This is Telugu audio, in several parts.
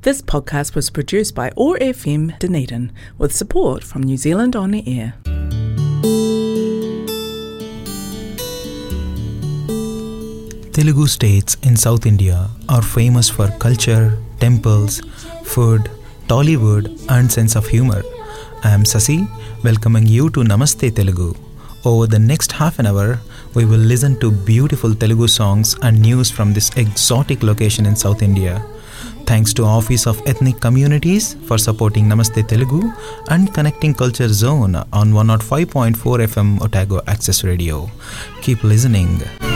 This podcast was produced by OAR FM Dunedin with support from New Zealand On Air. Telugu states in South India are famous for culture, temples, food, Tollywood and sense of humor. I am Sasi, welcoming you to Namaste Telugu. Over the next half an hour, we will listen to beautiful Telugu songs and news from this exotic location in South India. Thanks to Office of Ethnic Communities for supporting Namaste Telugu and connecting Culture Zone on 105.4 FM Otago Access Radio. Keep listening.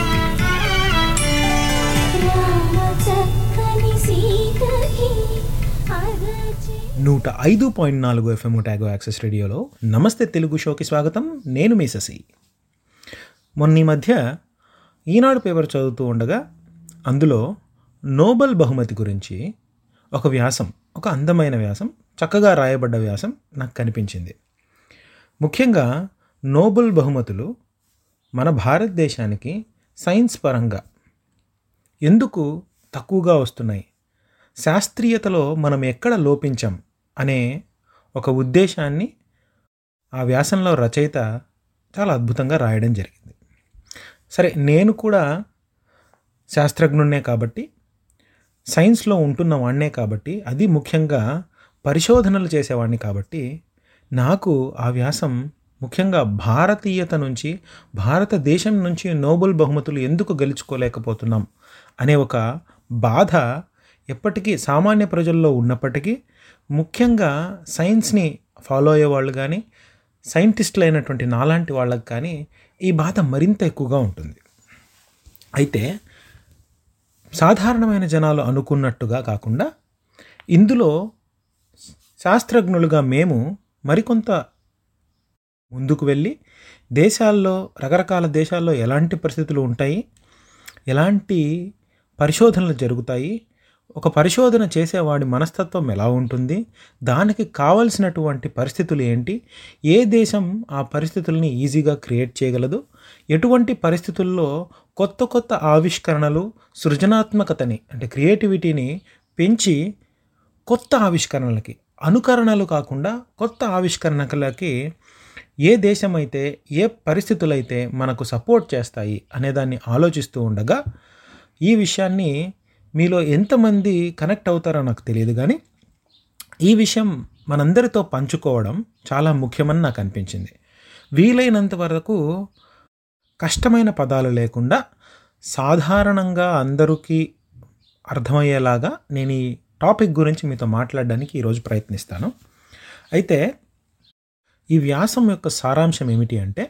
105.4 FM Otago Access రేడియోలో నమస్తే తెలుగు షోకి స్వాగతం. నేను మీ శశి. మొన్న ఈ మధ్య ఈనాడు పేపర్ చదువుతూ ఉండగా అందులో నోబెల్ బహుమతి గురించి ఒక వ్యాసం, ఒక అందమైన వ్యాసం, చక్కగా రాయబడ్డ వ్యాసం నాకు కనిపించింది. ముఖ్యంగా నోబెల్ బహుమతులు మన భారతదేశానికి సైన్స్ పరంగా ఎందుకు తక్కువగా వస్తున్నాయి, శాస్త్రీయతలో మనం ఎక్కడ లోపించాం అనే ఒక ఉద్దేశాన్ని ఆ వ్యాసంలో రచయిత చాలా అద్భుతంగా రాయడం జరిగింది. సరే, నేను కూడా శాస్త్రజ్ఞున్నే కాబట్టి, సైన్స్లో ఉంటున్న వాడినే కాబట్టి, అది ముఖ్యంగా పరిశోధనలు చేసేవాడిని కాబట్టి, నాకు ఆ వ్యాసం ముఖ్యంగా భారతీయత నుంచి, భారతదేశం నుంచి నోబెల్ బహుమతులు ఎందుకు గెలుచుకోలేకపోతున్నాం అనే ఒక బాధ ఎప్పటికీ సామాన్య ప్రజల్లో ఉన్నప్పటికీ, ముఖ్యంగా సైన్స్ని ఫాలో అయ్యేవాళ్ళు కానీ, సైంటిస్టులు అయినటువంటి నాలాంటి వాళ్ళకి కానీ ఈ బాధ మరింత ఎక్కువగా ఉంటుంది. అయితే సాధారణమైన జనాలు అనుకున్నట్టుగా కాకుండా ఇందులో శాస్త్రజ్ఞులుగా మేము మరికొంత ముందుకు వెళ్ళి దేశాల్లో, రకరకాల దేశాల్లో ఎలాంటి పరిస్థితులు ఉంటాయి, ఎలాంటి పరిశోధనలు జరుగుతాయి, ఒక పరిశోధన చేసేవాడి మనస్తత్వం ఎలా ఉంటుంది, దానికి కావలసినటువంటి పరిస్థితులు ఏంటి, ఏ దేశం ఆ పరిస్థితుల్ని ఈజీగా క్రియేట్ చేయగలదు, ఎటువంటి పరిస్థితుల్లో కొత్త కొత్త ఆవిష్కరణలు, సృజనాత్మకతని అంటే క్రియేటివిటీని పెంచి కొత్త ఆవిష్కరణలకి, అనుకరణలు కాకుండా కొత్త ఆవిష్కరణలకి ఏ దేశం అయితే, ఏ పరిస్థితులైతే మనకు సపోర్ట్ చేస్తాయి అనేదాన్ని ఆలోచిస్తూ ఉండగా, ఈ విషయాన్ని మీలో ఎంతమంది కనెక్ట్ అవుతారో నాకు తెలియదు, కానీ ఈ విషయం మనందరితో పంచుకోవడం చాలా ముఖ్యమని నాకు అనిపించింది. వీలైనంత వరకు కష్టమైన పదాలు లేకుండా సాధారణంగా అందరికీ అర్థమయ్యేలాగా నేను ఈ టాపిక్ గురించి మీతో మాట్లాడడానికి ఈరోజు ప్రయత్నిస్తాను. అయితే ఈ వ్యాసం యొక్క సారాంశం ఏమిటి అంటే,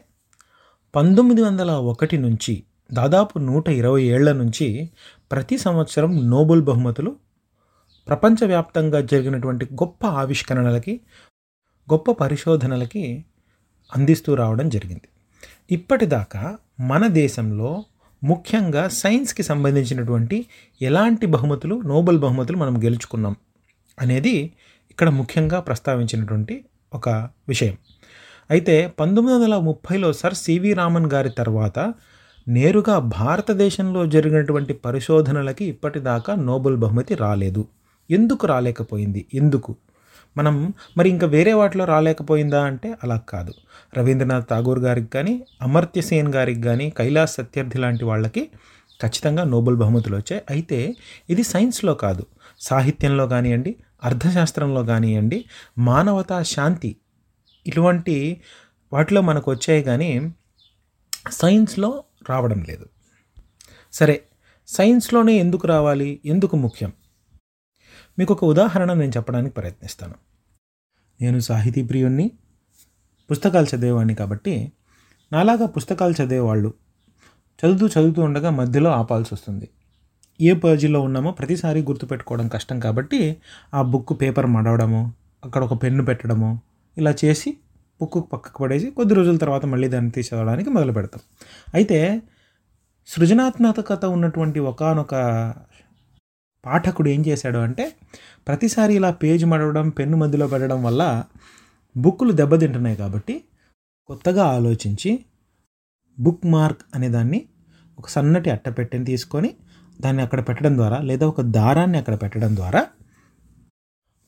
1901 నుంచి దాదాపు 120 ఏళ్ల నుంచి ప్రతి సంవత్సరం నోబెల్ బహుమతులు ప్రపంచవ్యాప్తంగా జరిగినటువంటి గొప్ప ఆవిష్కరణలకి, గొప్ప పరిశోధనలకి అందిస్తూ రావడం జరిగింది. ఇప్పటిదాకా మన దేశంలో ముఖ్యంగా సైన్స్కి సంబంధించినటువంటి ఎలాంటి బహుమతులు, నోబెల్ బహుమతులు మనం గెలుచుకున్నాం అనేది ఇక్కడ ముఖ్యంగా ప్రస్తావించినటువంటి ఒక విషయం. అయితే 1930లో సర్ సివి రామన్ గారి తర్వాత నేరుగా భారతదేశంలో జరిగినటువంటి పరిశోధనలకి ఇప్పటిదాకా నోబెల్ బహుమతి రాలేదు. ఎందుకు రాలేకపోయింది? మనం మరి ఇంకా వేరే వాటిలో రాలేకపోయిందా అంటే అలా కాదు. రవీంద్రనాథ్ ఠాగూర్ గారికి కానీ, అమర్త్య సేన్ గారికి కానీ, కైలాస్ సత్యార్థి లాంటి వాళ్ళకి ఖచ్చితంగా నోబెల్ బహుమతులు వచ్చాయి. అయితే ఇది సైన్స్లో కాదు, సాహిత్యంలో కానివ్వండి, అర్థశాస్త్రంలో కానివ్వండి, మానవతా, శాంతి ఇటువంటి వాటిలో మనకు వచ్చాయి, కానీ సైన్స్లో రావడం లేదు. సరే, సైన్స్లోనే ఎందుకు రావాలి, ఎందుకు ముఖ్యం? మీకు ఒక ఉదాహరణ నేను చెప్పడానికి ప్రయత్నిస్తాను. నేను సాహితీ ప్రియుణ్ణి, పుస్తకాలు చదివేవాడిని కాబట్టి నాలాగా పుస్తకాలు చదివేవాళ్ళు చదువుతూ ఉండగా మధ్యలో ఆపాల్సి వస్తుంది. ఏ పేజీలో ఉన్నామో ప్రతిసారి గుర్తుపెట్టుకోవడం కష్టం కాబట్టి ఆ బుక్ పేపర్ మడవడము, అక్కడ ఒక పెన్ను పెట్టడము, ఇలా చేసి బుక్ పక్కకు పడేసి కొద్ది రోజుల తర్వాత మళ్ళీ దాన్ని తీసి చదవడానికి మొదలు పెడతాం. అయితే సృజనాత్మకత ఉన్నటువంటి ఒకానొక పాఠకుడు ఏం చేశాడు అంటే, ప్రతిసారి ఇలా పేజ్ మడవడం, పెన్ను మధ్యలో పెట్టడం వల్ల బుక్కులు దెబ్బతింటున్నాయి కాబట్టి కొత్తగా ఆలోచించి బుక్ మార్క్ అనే దాన్ని ఒక సన్నటి అట్టపెట్టెని తీసుకొని దాన్ని అక్కడ పెట్టడం ద్వారా, లేదా ఒక దారాన్ని అక్కడ పెట్టడం ద్వారా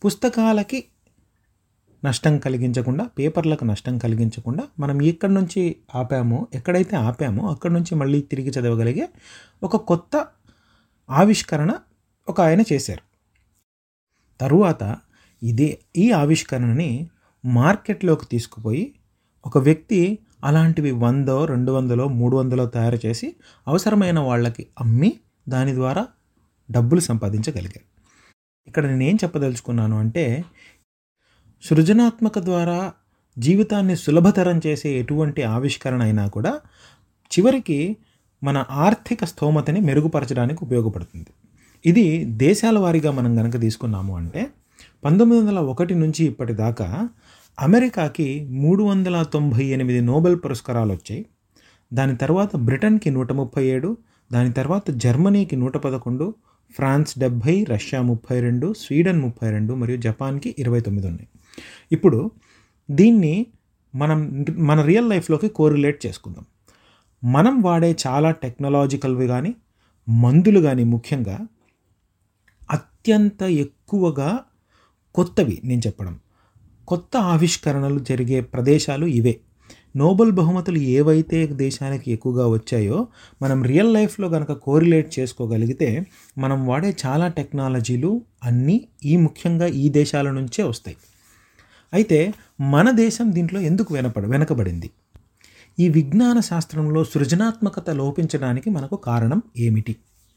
పుస్తకాలకి నష్టం కలిగించకుండా, పేపర్లకు నష్టం కలిగించకుండా మనం ఎక్కడి నుంచి ఎక్కడైతే ఆపామో అక్కడి నుంచి మళ్ళీ తిరిగి చదవగలిగే ఒక కొత్త ఆవిష్కరణ ఒక ఆయన చేశారు. తరువాత ఈ ఆవిష్కరణని మార్కెట్లోకి తీసుకుపోయి ఒక వ్యక్తి అలాంటివి 100, 200, 300 తయారు చేసి అవసరమైన వాళ్ళకి అమ్మి దాని ద్వారా డబ్బులు సంపాదించగలిగారు. ఇక్కడ నేనేం చెప్పదలుచుకున్నాను అంటే, సృజనాత్మక ద్వారా జీవితాన్ని సులభతరం చేసే ఎటువంటి ఆవిష్కరణ అయినా కూడా చివరికి మన ఆర్థిక స్తోమతని మెరుగుపరచడానికి ఉపయోగపడుతుంది. ఇది దేశాల వారీగా మనం కనుక తీసుకున్నాము అంటే 1901 నుంచి ఇప్పటిదాకా అమెరికాకి 398 నోబెల్ పురస్కారాలు వచ్చాయి. దాని తర్వాత బ్రిటన్కి 137, దాని తర్వాత జర్మనీకి 111, ఫ్రాన్స్ 70, రష్యా 32, స్వీడన్ 32 మరియు జపాన్కి 29 ఉన్నాయి. ఇప్పుడు దీన్ని మన రియల్ లైఫ్లోకి కోరిలేట్ చేసుకుందాం. మనం వాడే చాలా టెక్నాలజికల్వి కానీ మందులు కానీ ముఖ్యంగా అత్యంత ఎక్కువగా కొత్తవి, నేను చెప్పడం కొత్త ఆవిష్కరణలు జరిగే ప్రదేశాలు ఇవే. నోబెల్ బహుమతులు ఏవైతే దేశానికి ఎక్కువగా వచ్చాయో మనం రియల్ లైఫ్లో కనుక కోరిలేట్ చేసుకోగలిగితే మనం వాడే చాలా టెక్నాలజీలు అన్నీ ముఖ్యంగా ఈ దేశాల నుంచే వస్తాయి. అయితే మన దేశం దీంట్లో ఎందుకు వెనకబడింది? ఈ విజ్ఞాన శాస్త్రంలో సృజనాత్మకత లోపించడానికి మనకు కారణం ఏమిటి?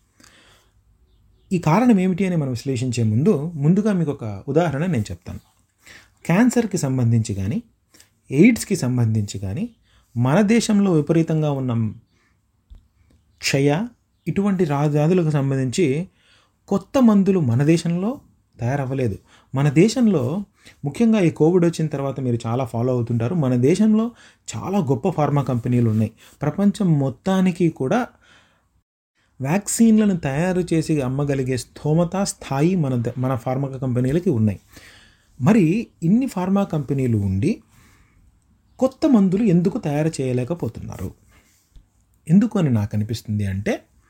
ఈ కారణం ఏమిటి అని మనం విశ్లేషించే ముందుగా మీకు ఒక ఉదాహరణ నేను చెప్తాను. క్యాన్సర్కి సంబంధించి కానీ, ఎయిడ్స్కి సంబంధించి కానీ, మన దేశంలో విపరీతంగా ఉన్న క్షయ ఇటువంటి వ్యాధులకు సంబంధించి కొత్త మందులు మన దేశంలో తయారవ్వలేదు. మన దేశంలో ముఖ్యంగా ఈ కోవిడ్ వచ్చిన తర్వాత మీరు చాలా ఫాలో అవుతుంటారు, మన దేశంలో చాలా గొప్ప ఫార్మా కంపెనీలు ఉన్నాయి. ప్రపంచం మొత్తానికి కూడా వ్యాక్సిన్లను తయారు చేసి అమ్మగలిగే స్థాయి మన ఫార్మా కంపెనీలకి ఉన్నాయి. మరి ఇన్ని ఫార్మా కంపెనీలు ఉండి కొత్త మందులు ఎందుకు తయారు చేయలేకపోతున్నారు? ఎందుకు అని నాకు అనిపిస్తుంది అంటే,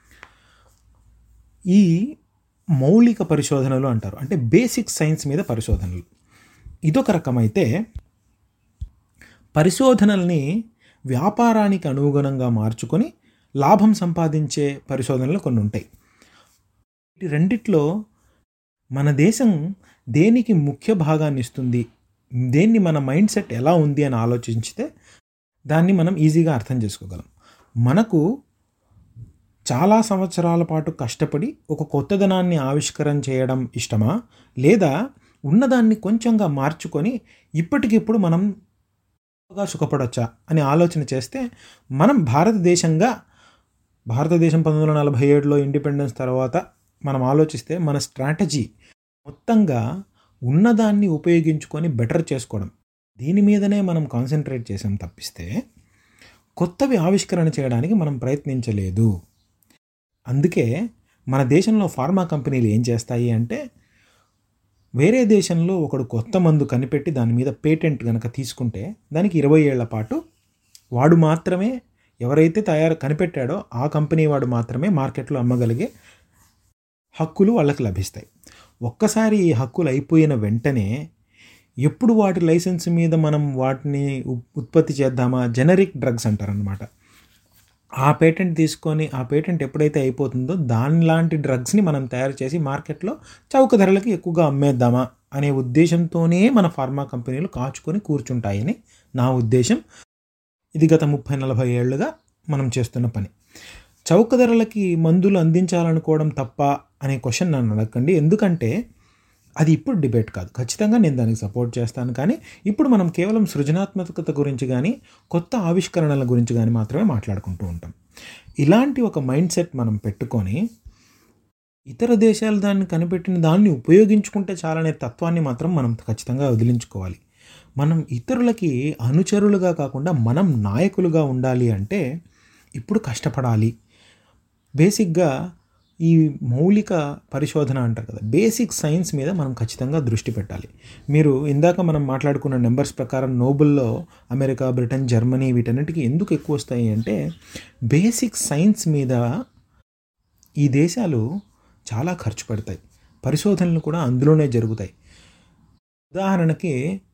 ఈ మౌలిక పరిశోధనలు అంటారు, అంటే బేసిక్ సైన్స్ మీద పరిశోధనలు ఇదొక రకమైతే, పరిశోధనల్ని వ్యాపారానికి అనుగుణంగా మార్చుకొని లాభం సంపాదించే పరిశోధనలు కొన్ని ఉంటాయి. ఈ రెండిట్లో మన దేశం దేనికి ముఖ్య భాగాన్ని ఇస్తుంది, దేన్ని మన మైండ్ సెట్ ఎలా ఉంది అని ఆలోచించితే దాన్ని మనం ఈజీగా అర్థం చేసుకోగలం. మనకు చాలా సంవత్సరాల పాటు కష్టపడి ఒక కొత్తదనాన్ని ఆవిష్కరణ చేయడం ఇష్టమా, లేదా ఉన్నదాన్ని కొంచెంగా మార్చుకొని ఇప్పటికిప్పుడు మనం సుఖపడొచ్చా అని ఆలోచన చేస్తే, మనం భారతదేశం 1947లో ఇండిపెండెన్స్ తర్వాత మనం ఆలోచిస్తే మన స్ట్రాటజీ మొత్తంగా ఉన్నదాన్ని ఉపయోగించుకొని బెటర్ చేసుకోవడం, దీని మీదనే మనం కాన్సన్ట్రేట్ చేసాం తప్పిస్తే కొత్తవి ఆవిష్కరణ చేయడానికి మనం ప్రయత్నించలేదు. అందుకే మన దేశంలో ఫార్మా కంపెనీలు ఏం చేస్తాయి అంటే, వేరే దేశంలో ఒకడు కొత్త మందు కనిపెట్టి దాని మీద పేటెంట్ కనుక తీసుకుంటే దానికి 20 ఏళ్ల పాటు వాడు మాత్రమే, ఎవరైతే కనిపెట్టాడో ఆ కంపెనీ వాడు మాత్రమే మార్కెట్లో అమ్మగలిగే హక్కులు వాళ్ళకి లభిస్తాయి. ఒక్కసారి ఈ హక్కులు అయిపోయిన వెంటనే ఎప్పుడు వాటి లైసెన్స్ మీద మనం వాటిని ఉత్పత్తి చేద్దామా, జెనరిక్ డ్రగ్స్ అంటారనమాట. ఆ పేటెంట్ తీసుకొని ఆ పేటెంట్ ఎప్పుడైతే అయిపోతుందో దానిలాంటి డ్రగ్స్ని మనం తయారు చేసి మార్కెట్లో చౌక ధరలకి ఎక్కువగా అమ్మేద్దామా అనే ఉద్దేశంతోనే మన ఫార్మా కంపెనీలు కాచుకొని కూర్చుంటాయని నా ఉద్దేశం. ఇది గత 30-40 ఏళ్ళుగా మనం చేస్తున్న పని. చౌక ధరలకి మందులు అందించాలనుకోవడం తప్ప అనే క్వశ్చన్ నన్ను అడగండి, ఎందుకంటే అది ఇప్పుడు డిబేట్ కాదు. ఖచ్చితంగా నేను దానికి సపోర్ట్ చేస్తాను. కానీ ఇప్పుడు మనం కేవలం సృజనాత్మకత గురించి కానీ కొత్త ఆవిష్కరణల గురించి కానీ మాత్రమే మాట్లాడుకుంటూ ఉంటాం. ఇలాంటి ఒక మైండ్ సెట్ మనం పెట్టుకొని ఇతర దేశాలు దాన్ని కనిపెట్టిన దాన్ని ఉపయోగించుకుంటే చాలనే తత్వాన్ని మాత్రం మనం ఖచ్చితంగా వదిలించుకోవాలి. మనం ఇతరులకి అనుచరులుగా కాకుండా మనం నాయకులుగా ఉండాలి అంటే ఇప్పుడు కష్టపడాలి. బేసిక్గా ఈ మౌలిక పరిశోధన అంటారు కదా, బేసిక్ సైన్స్ మీద మనం ఖచ్చితంగా దృష్టి పెట్టాలి. మీరు ఇందాక మనం మాట్లాడుకున్న నెంబర్స్ ప్రకారం నోబెల్లో అమెరికా, బ్రిటన్, జర్మనీ వీటన్నిటికీ ఎందుకు ఎక్కువ వస్తాయి అంటే, బేసిక్ సైన్స్ మీద ఈ దేశాలు చాలా ఖర్చు పెడతాయి. పరిశోధనలు కూడా అందులోనే జరుగుతాయి. ఉదాహరణకి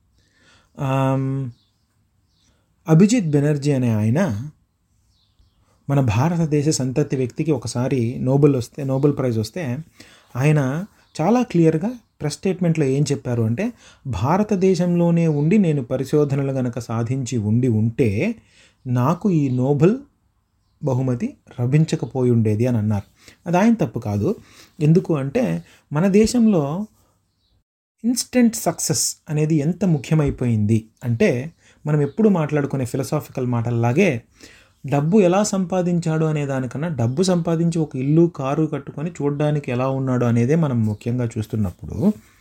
అభిజిత్ బెనర్జీ అనే ఆయన మన భారతదేశ సంతతి వ్యక్తికి ఒకసారి నోబెల్ ప్రైజ్ వస్తే ఆయన చాలా క్లియర్గా ప్రెస్ స్టేట్మెంట్లో ఏం చెప్పారు అంటే, భారతదేశంలోనే ఉండి నేను పరిశోధనలు గనక సాధించి ఉంటే నాకు ఈ నోబెల్ బహుమతి లభించకపోయి ఉండేది అని అన్నారు. అది ఆయన తప్పు కాదు. ఎందుకు అంటే మన దేశంలో ఇన్స్టెంట్ సక్సెస్ అనేది ఎంత ముఖ్యమైపోయింది అంటే, మనం ఎప్పుడు మాట్లాడుకునే ఫిలసాఫికల్ మాటల్లాగే డబ్బు ఎలా సంపాదించాడు అనే దానికన్నా డబ్బు సంపాదించి ఒక ఇల్లు కారు కట్టుకొని చూడడానికి ఎలా ఉన్నాడు అనేదే మనం ముఖ్యంగా చూస్తున్నప్పుడు,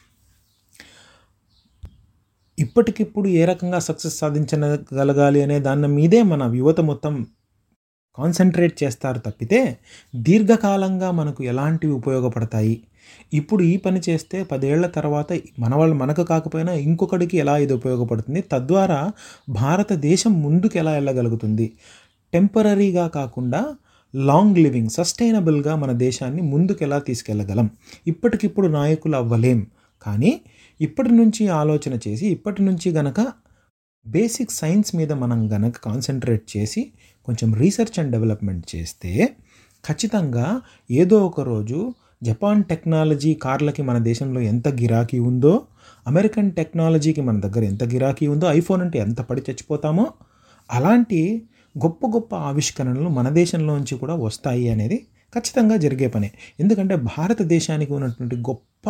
ఇప్పటికిప్పుడు ఏ రకంగా సక్సెస్ సాధించగలగాలి అనే దాని మీదే మన యువత మొత్తం కాన్సన్ట్రేట్ చేస్తారు తప్పితే దీర్ఘకాలంగా మనకు ఎలాంటివి ఉపయోగపడతాయి, ఇప్పుడు ఈ పని చేస్తే 10 ఏళ్ల తర్వాత మనకు కాకపోయినా ఇంకొకడికి ఎలా ఇది ఉపయోగపడుతుంది, తద్వారా భారతదేశం ముందుకు ఎలా వెళ్ళగలుగుతుంది, టెంపరీగా కాకుండా లాంగ్ లివింగ్ సస్టైనబుల్గా మన దేశాన్ని ముందుకు ఎలా తీసుకెళ్ళగలం, ఇప్పటికిప్పుడు నాయకులు అవ్వలేం, కానీ ఇప్పటి నుంచి ఆలోచన చేసి ఇప్పటి నుంచి గనక బేసిక్ సైన్స్ మీద మనం గనక కాన్సన్ట్రేట్ చేసి కొంచెం రీసెర్చ్ అండ్ డెవలప్మెంట్ చేస్తే ఖచ్చితంగా ఏదో ఒక రోజు జపాన్ టెక్నాలజీ కార్లకి మన దేశంలో ఎంత గిరాకీ ఉందో, అమెరికన్ టెక్నాలజీకి మన దగ్గర ఎంత గిరాకీ ఉందో, ఐఫోన్ అంటే ఎంత పడి చచ్చిపోతామో అలాంటి గొప్ప గొప్ప ఆవిష్కరణలు మన దేశంలోంచి కూడా వస్తాయి అనేది ఖచ్చితంగా జరిగే పనే. ఎందుకంటే భారతదేశానికి ఉన్నటువంటి గొప్ప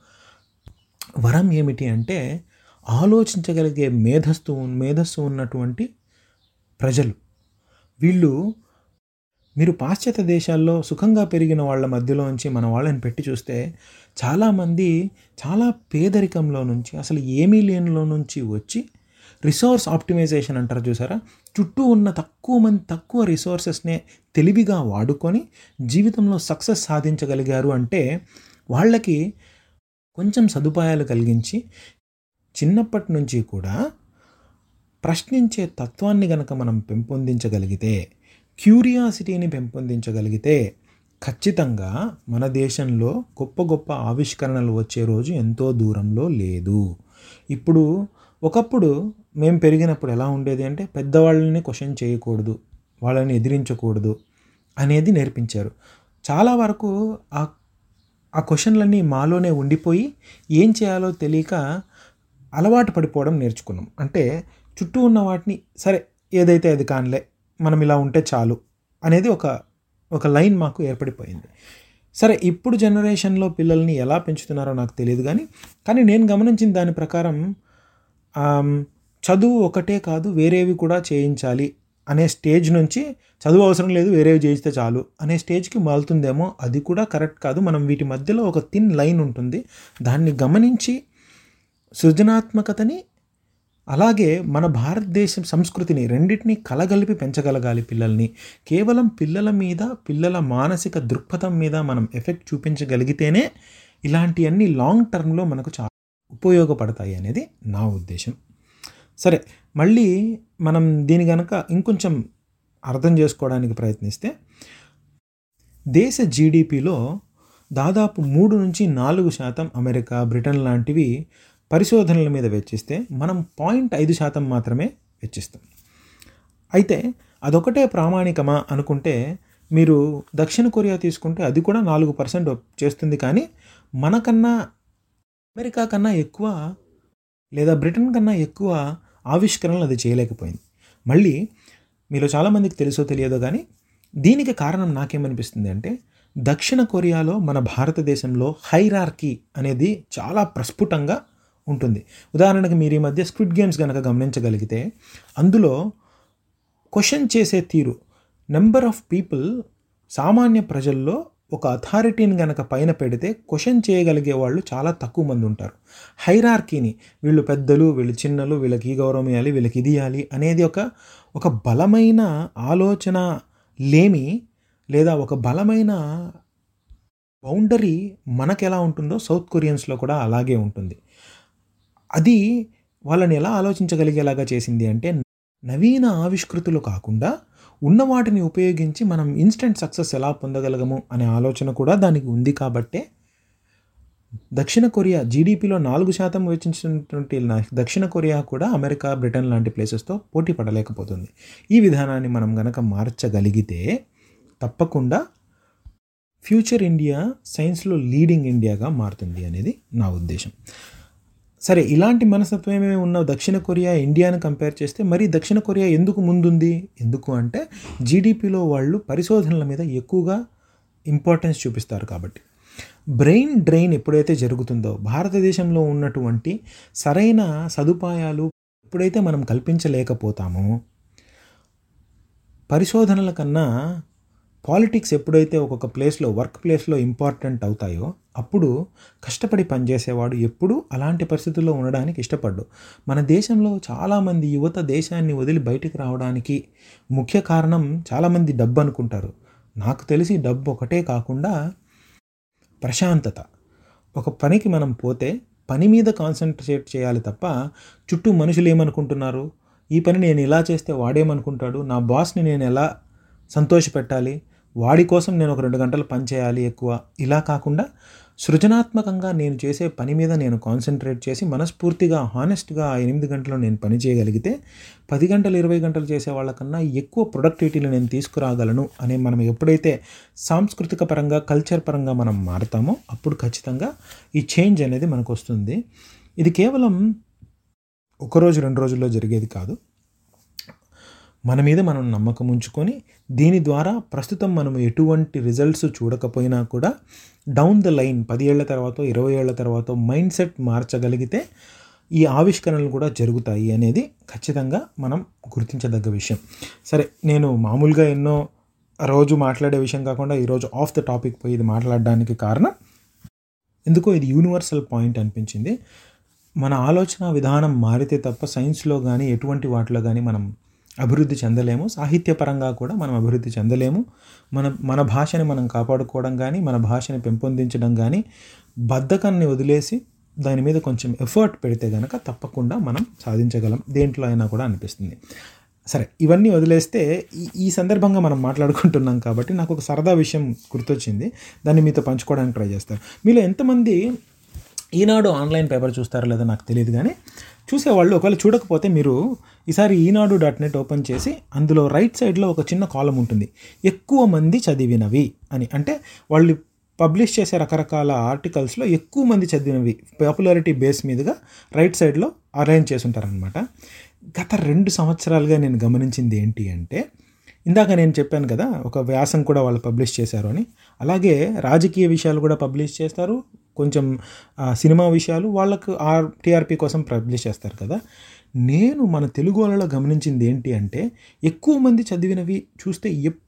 వరం ఏమిటి అంటే ఆలోచించగలిగే మేధస్సు ఉన్నటువంటి ప్రజలు. వీళ్ళు మీరు పాశ్చాత్య దేశాల్లో సుఖంగా పెరిగిన వాళ్ళ మధ్యలోంచి మన వాళ్ళని పెట్టి చూస్తే చాలామంది చాలా పేదరికంలో నుంచి అసలు ఏమీ లేనిలో నుంచి వచ్చి రిసోర్స్ ఆప్టిమైజేషన్ అంటారు చూసారా, చుట్టూ ఉన్న తక్కువ రిసోర్సెస్నే తెలివిగా వాడుకొని జీవితంలో సక్సెస్ సాధించగలిగారు అంటే వాళ్ళకి కొంచెం సదుపాయాలు కలిగించి చిన్నప్పటి నుంచి కూడా ప్రశ్నించే తత్వాన్ని గనక మనం పెంపొందించగలిగితే, క్యూరియాసిటీని పెంపొందించగలిగితే ఖచ్చితంగా మన దేశంలో గొప్ప గొప్ప ఆవిష్కరణలు వచ్చే రోజు ఎంతో దూరంలో లేదు. ఇప్పుడు ఒకప్పుడు మేము పెరిగినప్పుడు ఎలా ఉండేది అంటే పెద్దవాళ్ళని క్వశ్చన్ చేయకూడదు, వాళ్ళని ఎదిరించకూడదు అనేది నేర్పించారు. చాలా వరకు ఆ క్వశ్చన్లన్నీ మాలోనే ఉండిపోయి ఏం చేయాలో తెలియక అలవాటు పడిపోవడం నేర్చుకున్నాం. అంటే చుట్టూ ఉన్న వాటిని సరే ఏదైతే అది కానిలే, మనం ఇలా ఉంటే చాలు అనేది ఒక లైన్ మాకు ఏర్పడిపోయింది. సరే ఇప్పుడు జనరేషన్లో పిల్లల్ని ఎలా పెంచుతున్నారో నాకు తెలియదు, కానీ నేను గమనించిన దాని ప్రకారం చదువు ఒకటే కాదు వేరేవి కూడా చేయించాలి అనే స్టేజ్ నుంచి చదువు అవసరం లేదు వేరేవి చేయిస్తే చాలు అనే స్టేజ్కి మారుతుందేమో. అది కూడా కరెక్ట్ కాదు. మనం వీటి మధ్యలో ఒక థిన్ లైన్ ఉంటుంది. దాన్ని గమనించి సృజనాత్మకతని అలాగే మన భారతదేశం సంస్కృతిని రెండింటినీ కలగలిపి పెంచగలగాలి పిల్లల్ని. కేవలం పిల్లల మానసిక దృక్పథం మీద మనం ఎఫెక్ట్ చూపించగలిగితేనే ఇలాంటివన్నీ లాంగ్ టర్మ్లో మనకు చాలా ఉపయోగపడతాయి అనేది నా ఉద్దేశం. సరే, మళ్ళీ మనం దీని కనుక ఇంకొంచెం అర్థం చేసుకోవడానికి ప్రయత్నిస్తే దేశ జీడిపిలో దాదాపు 3-4% అమెరికా, బ్రిటన్ లాంటివి పరిశోధనల మీద వెచ్చిస్తే మనం 0.5% మాత్రమే వెచ్చిస్తాం. అయితే అదొకటే ప్రామాణికమా అనుకుంటే మీరు దక్షిణ కొరియా తీసుకుంటే అది కూడా 4% చేస్తుంది, కానీ మనకన్నా అమెరికా కన్నా ఎక్కువ లేదా బ్రిటన్ కన్నా ఎక్కువ ఆవిష్కరణలు అది చేయలేకపోయింది. మళ్ళీ మీలో చాలామందికి తెలుసో తెలియదో కానీ దీనికి కారణం నాకేమనిపిస్తుంది అంటే దక్షిణ కొరియాలో మన భారతదేశంలో హైరార్కీ అనేది చాలా ప్రస్ఫుటంగా ఉంటుంది. ఉదాహరణకు మీరు ఈ మధ్య స్క్విడ్ గేమ్స్ కనుక గమనించగలిగితే అందులో క్వశ్చన్ చేసే తీరు, నెంబర్ ఆఫ్ పీపుల్, సామాన్య ప్రజల్లో ఒక అథారిటీని గనక పైన పెడితే క్వశ్చన్ చేయగలిగే వాళ్ళు చాలా తక్కువ మంది ఉంటారు. హైరార్కీని వీళ్ళు పెద్దలు, వీళ్ళు చిన్నలు, వీళ్ళకి ఈ గౌరవం ఇవ్వాలి, వీళ్ళకి ఇది ఇవ్వాలి అనేది ఒక బలమైన ఆలోచన లేమి లేదా ఒక బలమైన బౌండరీ మనకు ఎలా ఉంటుందో సౌత్ కొరియన్స్లో కూడా అలాగే ఉంటుంది. అది వాళ్ళని ఎలా ఆలోచించగలిగేలాగా చేసింది అంటే నవీన ఆవిష్కృతులు కాకుండా ఉన్న వాటిని ఉపయోగించి మనం ఇన్స్టెంట్ సక్సెస్ ఎలా పొందగలగము అనే ఆలోచన కూడా దానికి ఉంది. కాబట్టే దక్షిణ కొరియా జీడిపిలో 4% వెచ్చించినటువంటి దక్షిణ కొరియా కూడా అమెరికా, బ్రిటన్ లాంటి ప్లేసెస్తో పోటీ పడలేకపోతుంది. ఈ విధానాన్ని మనం గనక మార్చగలిగితే తప్పకుండా ఫ్యూచర్ ఇండియా సైన్స్లో లీడింగ్ ఇండియాగా మారుతుంది అనేది నా ఉద్దేశం. సరే, ఇలాంటి మనస్తత్వమే ఉన్న దక్షిణ కొరియా ఇండియాను కంపేర్ చేస్తే మరి దక్షిణ కొరియా ఎందుకు ముందుంది? ఎందుకు అంటే జీడిపిలో వాళ్ళు పరిశోధనల మీద ఎక్కువగా ఇంపార్టెన్స్ చూపిస్తారు కాబట్టి. బ్రెయిన్ డ్రైన్ ఎప్పుడైతే జరుగుతుందో, భారతదేశంలో ఉన్నటువంటి సరైన సదుపాయాలు ఎప్పుడైతే మనం కల్పించలేకపోతామో, పరిశోధనల కన్నా పాలిటిక్స్ ఎప్పుడైతే ఒక్కొక్క ప్లేస్లో, వర్క్ ప్లేస్లో ఇంపార్టెంట్ అవుతాయో అప్పుడు కష్టపడి పనిచేసేవాడు ఎప్పుడూ అలాంటి పరిస్థితుల్లో ఉండడానికి ఇష్టపడ్డు. మన దేశంలో చాలామంది యువత దేశాన్ని వదిలి బయటికి రావడానికి ముఖ్య కారణం చాలామంది డబ్బు అనుకుంటారు. నాకు తెలిసి డబ్బు ఒకటే కాకుండా ప్రశాంతత. ఒక పనికి మనం పోతే పని మీద కాన్సన్ట్రేట్ చేయాలి తప్ప చుట్టూ మనుషులు ఏమనుకుంటున్నారు, ఈ పని నేను ఇలా చేస్తే వాడేమనుకుంటాడు, నా బాస్ని నేను ఎలా సంతోషపెట్టాలి, వాడి కోసం నేను ఒక 2 గంటలు పని చేయాలి ఎక్కువ, ఇలా కాకుండా సృజనాత్మకంగా నేను చేసే పని మీద నేను కాన్సన్ట్రేట్ చేసి మనస్ఫూర్తిగా హానెస్ట్గా 8 గంటలు నేను పని చేయగలిగితే 10 గంటలు 20 గంటలు చేసే వాళ్ళకన్నా ఎక్కువ ప్రొడక్టివిటీని నేను తీసుకురాగలను అనే మనం ఎప్పుడైతే సాంస్కృతిక పరంగా, కల్చర్ పరంగా మనం మారుతామో అప్పుడు ఖచ్చితంగా ఈ చేంజ్ అనేది మనకు వస్తుంది. ఇది కేవలం 1 రోజు 2 రోజుల్లో జరిగేది కాదు. మన మీద మనం నమ్మకం ఉంచుకొని దీని ద్వారా ప్రస్తుతం మనం ఎటువంటి రిజల్ట్స్ చూడకపోయినా కూడా డౌన్ ద లైన్ 10 ఏళ్ల తర్వాత 20 ఏళ్ల తర్వాత మైండ్ సెట్ మార్చగలిగితే ఈ ఆవిష్కరణలు కూడా జరుగుతాయి అనేది ఖచ్చితంగా మనం గుర్తించదగ్గ విషయం. సరే, నేను మామూలుగా ఎన్నో రోజు మాట్లాడే విషయం కాకుండా ఈరోజు ఆఫ్ ద టాపిక్ పోయి ఇది మాట్లాడడానికి కారణం ఎందుకో ఇది యూనివర్సల్ పాయింట్ అనిపించింది. మన ఆలోచన విధానం మారితే తప్ప సైన్స్లో కానీ ఎటువంటి వాటిలో కానీ మనం అభివృద్ధి చెందలేము. సాహిత్యపరంగా కూడా మనం అభివృద్ధి చెందలేము. మన భాషని మనం కాపాడుకోవడం కానీ, మన భాషని పెంపొందించడం కానీ, బద్ధకాన్ని వదిలేసి దాని మీద కొంచెం ఎఫర్ట్ పెడితే కనుక తప్పకుండా మనం సాధించగలం దేంట్లో అయినా కూడా అనిపిస్తుంది. సరే, ఇవన్నీ వదిలేస్తే ఈ సందర్భంగా మనం మాట్లాడుకుంటున్నాం కాబట్టి నాకు ఒక సరదా విషయం గుర్తొచ్చింది. దాన్ని మీతో పంచుకోవడానికి ట్రై చేస్తాను. మీలో ఎంతమంది ఈనాడు ఆన్లైన్ పేపర్ చూస్తారో లేదో నాకు తెలియదు, కానీ చూసేవాళ్ళు ఒకవేళ చూడకపోతే మీరు ఈసారి ఈనాడు.net ఓపెన్ చేసి అందులో రైట్ సైడ్లో ఒక చిన్న కాలం ఉంటుంది, ఎక్కువ మంది చదివినవి అని. అంటే వాళ్ళు పబ్లిష్ చేసే రకరకాల ఆర్టికల్స్లో ఎక్కువ మంది చదివినవి పాపులారిటీ బేస్ మీదుగా రైట్ సైడ్లో అరేంజ్ చేసి ఉంటారనమాట. గత 2 సంవత్సరాలుగా నేను గమనించింది ఏంటి అంటే, ఇందాక నేను చెప్పాను కదా ఒక వ్యాసం కూడా వాళ్ళు పబ్లిష్ చేశారు అని, అలాగే రాజకీయ విషయాలు కూడా పబ్లిష్ చేస్తారు, కొంచెం సినిమా విషయాలు వాళ్ళకు టీఆర్పీ కోసం పబ్లిష్ చేస్తారు కదా. నేను మన తెలుగు వాళ్ళలో గమనించింది ఏంటి అంటే, ఎక్కువ మంది చదివినవి చూస్తే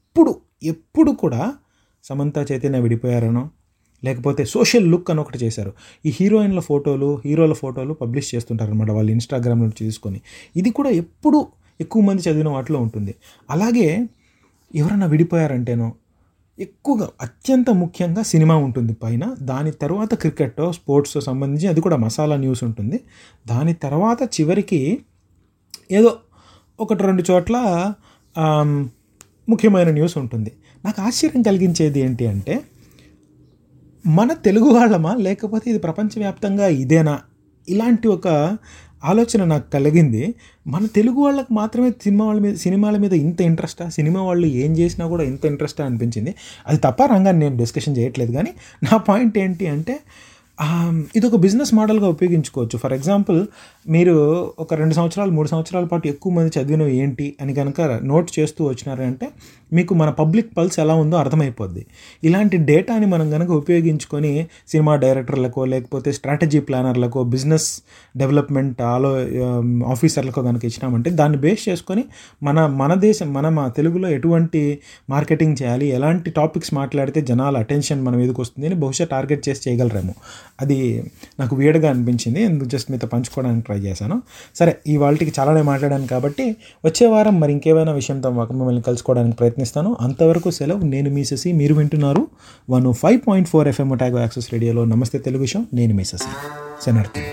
ఎప్పుడు కూడా సమంత చైతన్య విడిపోయారనో, లేకపోతే సోషల్ లుక్ అని ఒకటి చేశారు. ఈ హీరోయిన్ల ఫోటోలు, హీరోల ఫోటోలు పబ్లిష్ చేస్తుంటారు అనమాట వాళ్ళు ఇన్స్టాగ్రామ్ నుంచి తీసుకొని. ఇది కూడా ఎప్పుడు ఎక్కువ మంది చదివిన వాటిలో ఉంటుంది. అలాగే ఎవరైనా విడిపోయారంటేనో ఎక్కువగా అత్యంత ముఖ్యంగా సినిమా ఉంటుంది పైన, దాని తర్వాత క్రికెట్, స్పోర్ట్స్ సంబంధించి అది కూడా మసాలా న్యూస్ ఉంటుంది, దాని తర్వాత చివరికి ఏదో 1-2 చోట్ల ముఖ్యమైన న్యూస్ ఉంటుంది. నాకు ఆశ్చర్యం కలిగించేది ఏంటి అంటే, మన తెలుగు వాళ్ళమా లేకపోతే ఇది ప్రపంచవ్యాప్తంగా ఇదేనా, ఇలాంటి ఒక ఆలోచన నాకు కలిగింది. మన తెలుగు వాళ్ళకి మాత్రమే సినిమాల మీద ఇంత ఇంట్రెస్టా, సినిమా వాళ్ళు ఏం చేసినా కూడా ఇంత ఇంట్రెస్టా అనిపించింది. అది తప్ప రంగాన్ని నేను డిస్కషన్ చేయట్లేదు, కానీ నా పాయింట్ ఏంటి అంటే ఇది ఒక బిజినెస్ మోడల్గా ఉపయోగించుకోవచ్చు. ఫర్ ఎగ్జాంపుల్, మీరు ఒక 2 సంవత్సరాలు 3 సంవత్సరాల పాటు ఎక్కువ మంది చదివినవి ఏంటి అని కనుక నోట్ చేస్తూ వచ్చినారంటే మీకు మన పబ్లిక్ పల్స్ ఎలా ఉందో అర్థమైపోద్ది. ఇలాంటి డేటాని మనం కనుక ఉపయోగించుకొని సినిమా డైరెక్టర్లకో లేకపోతే స్ట్రాటజీ ప్లానర్లకో బిజినెస్ డెవలప్మెంట్ ఆఫీసర్లకో కనుక ఇచ్చినామంటే దాన్ని బేస్ చేసుకొని మన తెలుగులో ఎటువంటి మార్కెటింగ్ చేయాలి, ఎలాంటి టాపిక్స్ మాట్లాడితే జనాల అటెన్షన్ మన మీదకి వస్తుంది అని బహుశా టార్గెట్ చేసి చేయగలరేమో. అది నాకు వీడ్గా అనిపించింది, ఎందుకు జస్ట్ మీతో పంచుకోవడానికి ట్రై చేశాను. సరే, ఈ వాళ్ళకి చాలానే మాట్లాడాను కాబట్టి వచ్చే వారం మరి ఇంకేమైనా విషయంతో మిమ్మల్ని కలుసుకోవడానికి ప్రయత్నిస్తాను. అంతవరకు సెలవు. నేను మీ శశి, మీరు వింటున్నారు 105.4 FM ఒటాగో యాక్సెస్ రేడియోలో నమస్తే తెలుగు షో. నేను మీ శశి. శనార్థి.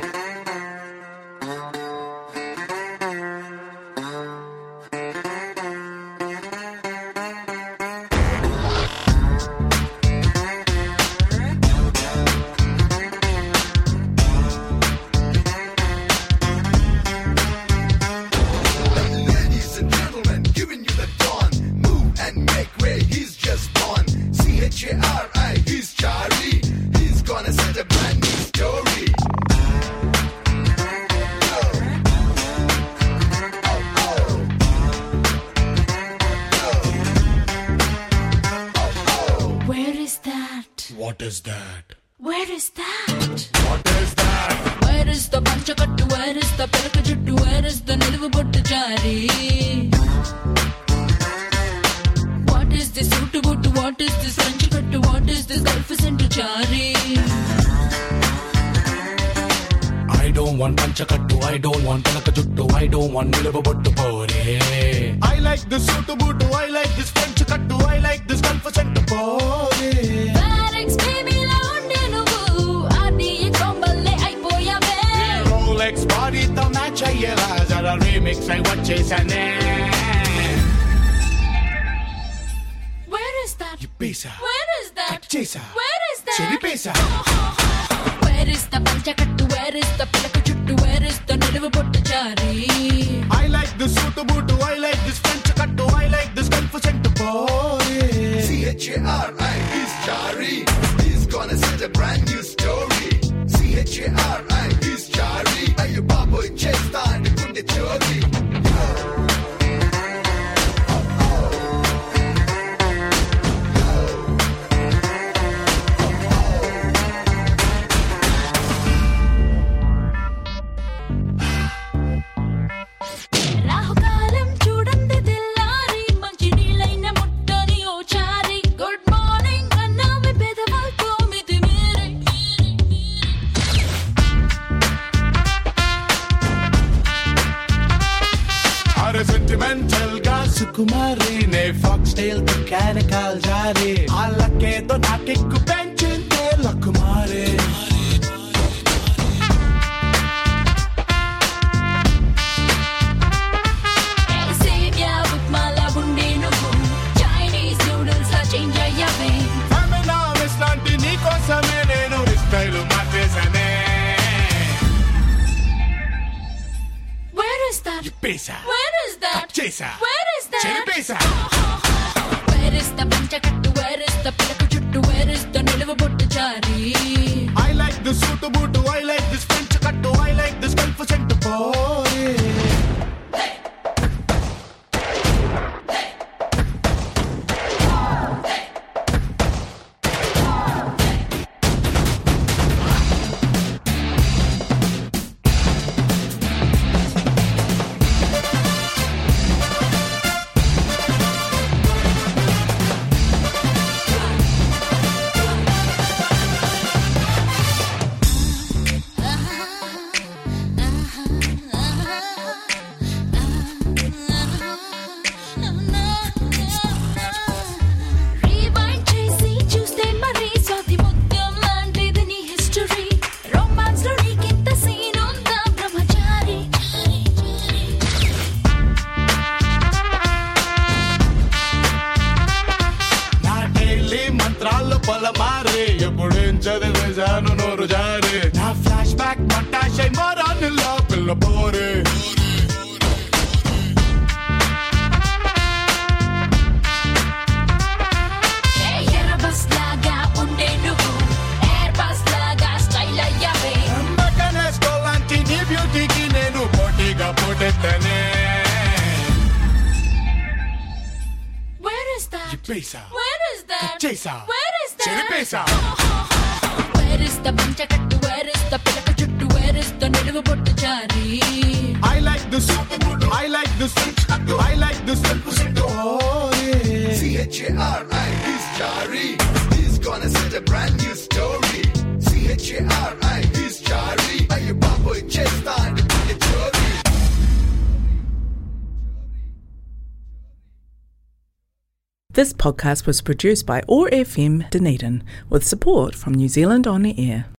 What is that? Where is that? What is that? Where is the panchakattu? Where is the pelaka juttu? Where is the niluvu bottu jari? What is this suitu bottu? What is this panchakattu? What is this golf center jari? I don't want panchakattu, I don't want pelaka juttu, I don't want niluvu bottu pore. I like this suitu bootu, I like this panchakattu, I like this golf center pore. Varex baby la unde nuvu RDX bomballe aipoyave. Rolex body తో మ్యాచ్ అయ్యేలా జరా రీమిక్స్ అయి వచ్చేసానే. Where is that? ఇప్పేసా, Where is that? కట్ చేసా, Where is that? చెరిపేసా. Where is the panchakattu? Where is the pelaka juttu? Where is the niluvu bottu jari? I like this suitu bootu, I like this panchakattu, I like this golf center pore. CHARI is Chari. He's gonna set a brand new story. CHARI is Chari. Ayo baboy chesta and kunde chori. రాహుకాలం చూడండి తెల్లారి మంచి నీళ్ళైన ముట్టని ఓ చారి. గుడ్ మార్నింగ్ అన్నావి పెదవులతో మితిమీరి. అరే సెంటిమెంటల్ గా సుకుమారి నే ఫాక్స్ టైల్ తో క్యానికల్ జారి. అల్లకేదో నాకెక్కు పెంచిందే లకుమారి. సేవ్యా ఉప్మాలా ఉండే నువ్వు చైనీస్ నూడిల్స్ లా చేంజ్ అయ్యావే. ఫెమినామిస్ లాంటి నీ కోసమే నేను స్టైల్ మార్చేసానే. Where is that? ఇప్పేసా, Where is that? కట్ చేసా, Where is that? చెరిపేసా. Where is the panchakattu? Where is the pelaka juttu? Where is the niluvu bottu jari? I like this suitu bootu, I like this panchakattu, I like this golf center pore. Rewind చేసి చూస్తే మరి స్వాతి ముత్యం లాంటిది నీ హిస్టరీ. రొమాన్స్ లో నీకెంత సీన్ ఉందా బ్రహ్మచారి? నా డైలీ మంత్రాల్లో పొలమారే ఎప్పుడేం చదివేశాను నోరు జారే. నా ఫ్లాష్ బ్యాక్ మటాషై మోరానుల్లో పిల్ల పోరే. ఎర్ర బస్ లాగా ఉండే నువ్వు ఎయిర్ బస్ లాగా స్టైల్ అయ్యావే. మెకానిస్కో లాంటి నీ బ్యూటీకి నేను పోటీగా పోటెత్తనే. Where is that? ఇప్పేసా, Where is that? కట్ చేసా, Where is that? చెరిపేసా. Where is the panchakattu? Where is the pelaka juttu? Where is the niluvu bottu jari? I like this suitu bootu, I like this panchakattu, I like this golf center pore. CHARI is Chari. He's gonna set a brand new story. CHARI is Chari. Ayo baboy chesta and kunde chori. This podcast was produced by OAR FM Dunedin with support from New Zealand On the Air.